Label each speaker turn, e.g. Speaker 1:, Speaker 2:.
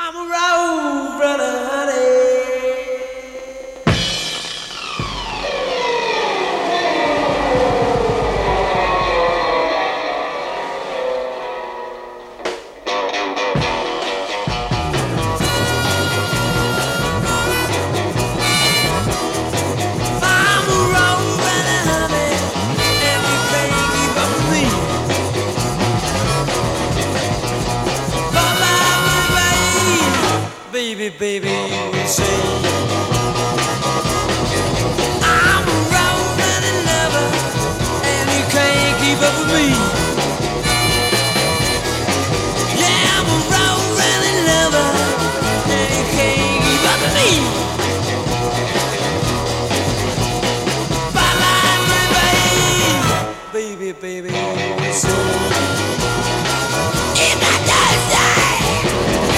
Speaker 1: I'm a road runner, honey. I'm a road runner, honey. Everything keep up with me. Bye bye, baby, baby, baby, you say.